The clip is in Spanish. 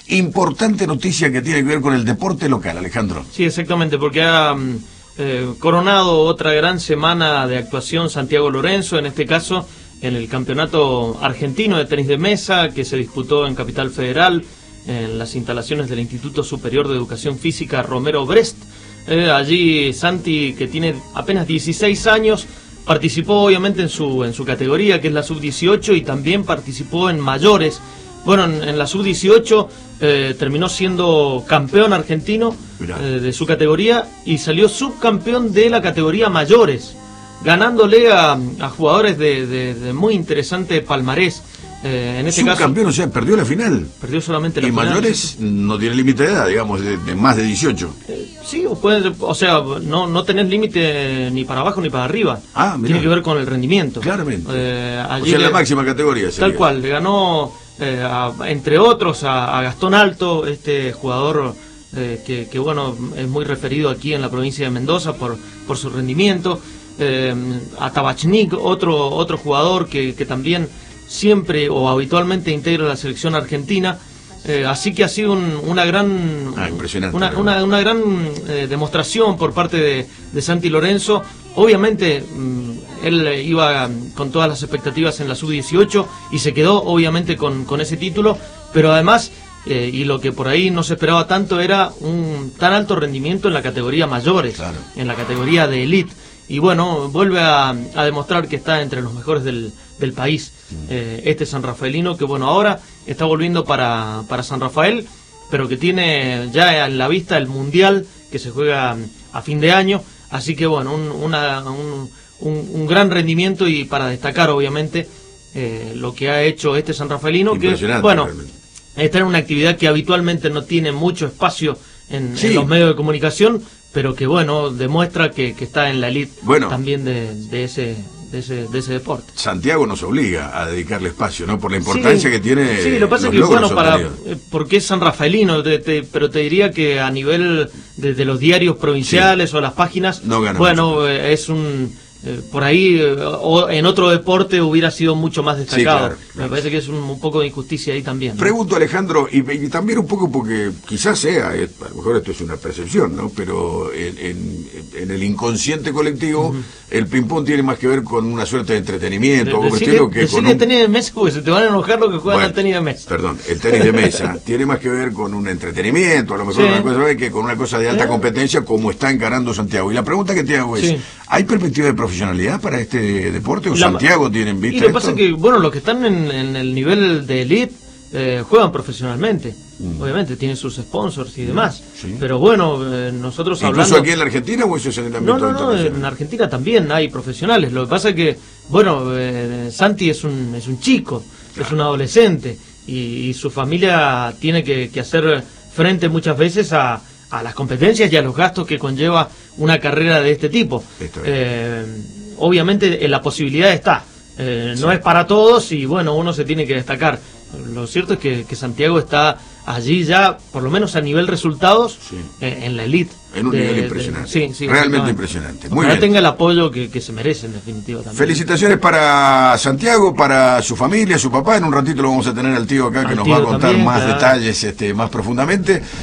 importante noticia que tiene que ver con el deporte local, Alejandro. Sí, exactamente, porque ha coronado otra gran semana de actuación Santiago Lorenzo, en este caso en el campeonato argentino de tenis de mesa que se disputó en Capital Federal, en las instalaciones del Instituto Superior de Educación Física Romero Brest. Allí Santi, que tiene apenas 16 años, participó obviamente en su categoría, que es la sub-18, y también participó en mayores. Bueno, en la sub-18 terminó siendo campeón argentino de su categoría y salió subcampeón de la categoría mayores, ganándole a jugadores de muy interesante palmarés. En este subcampeón, caso, o sea, perdió la final. Perdió solamente la y final. Y mayores no tiene límite de edad, digamos, de más de 18. Sí, o sea, no tenés límite ni para abajo ni para arriba. Tiene que ver con el rendimiento. Claramente. Allí o sea, la máxima categoría sería. Tal cual, le ganó, entre otros, a Gastón Alto, este jugador que bueno, es muy referido aquí en la provincia de Mendoza por su rendimiento. A Tabachnik, otro jugador que también siempre o habitualmente integra la selección argentina. Así que ha sido una gran una gran demostración por parte de Santi Lorenzo. Obviamente él iba con todas las expectativas en la sub-18 y se quedó obviamente con ese título, pero además y lo que por ahí no se esperaba tanto era un tan alto rendimiento en la categoría mayores, claro, en la categoría de elite. Y bueno, vuelve a demostrar que está entre los mejores del país, este sanrafaelino, que bueno, ahora está volviendo para San Rafael, pero que tiene ya en la vista el Mundial, que se juega a fin de año. Así que bueno, un gran rendimiento, y para destacar obviamente lo que ha hecho este sanrafaelino, que bueno, está en una actividad que habitualmente no tiene mucho espacio en los medios de comunicación, pero que bueno, demuestra que está en la elite también de ese deporte. Santiago nos obliga a dedicarle espacio, ¿no? Por la importancia que tiene. Sí, lo que pasa es que, bueno, porque es sanrafaelino, pero te diría que a nivel de los diarios provinciales o las páginas, no gana mucho. Es por ahí, o en otro deporte hubiera sido mucho más destacado. Claro. Me parece que es un poco de injusticia ahí también, ¿no? Pregunto, Alejandro, y también un poco porque quizás sea, a lo mejor esto es una percepción, ¿no? Pero en el inconsciente colectivo, el ping-pong tiene más que ver con una suerte de entretenimiento, que con el tenis de mesa, porque se te van a enojar los que juegan al tenis de mesa. Perdón, el tenis de mesa tiene más que ver con un entretenimiento, a lo mejor una cosa que con una cosa de alta competencia, como está encarando Santiago. Y la pregunta que te hago es, ¿hay perspectiva de profesionalidad para este deporte? ¿O Santiago tiene en vista? Y lo que pasa es que, bueno, los que están en el nivel de elite juegan profesionalmente. Obviamente tienen sus sponsors y demás. Pero bueno, nosotros hablando... ¿Incluso aquí en la Argentina o eso es en el ámbito internacional? No, en Argentina también hay profesionales. Lo que pasa es que, bueno, Santi es un chico, es un adolescente, y su familia tiene que hacer frente muchas veces a las competencias y a los gastos que conlleva una carrera de este tipo. Obviamente la posibilidad está, no es para todos, y bueno, uno se tiene que destacar. Lo cierto es que Santiago está allí ya, por lo menos a nivel resultados, en la elite. En un nivel impresionante. Realmente impresionante. Muy bien. Tenga el apoyo que se merece, en definitiva, también. Felicitaciones para Santiago, para su familia, su papá. En un ratito lo vamos a tener al tío acá, que nos va a contar más detalles más profundamente.